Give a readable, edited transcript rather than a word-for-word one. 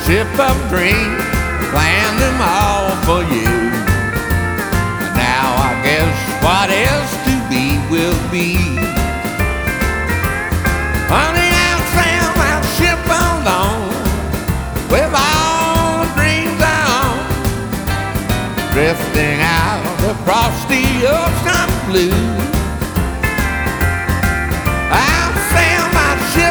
ship of dreams, planned them all for you. Now I guess what is to be will be. Honey, I'll sail that ship alone with all the dreams I own, drifting out across the ocean blue.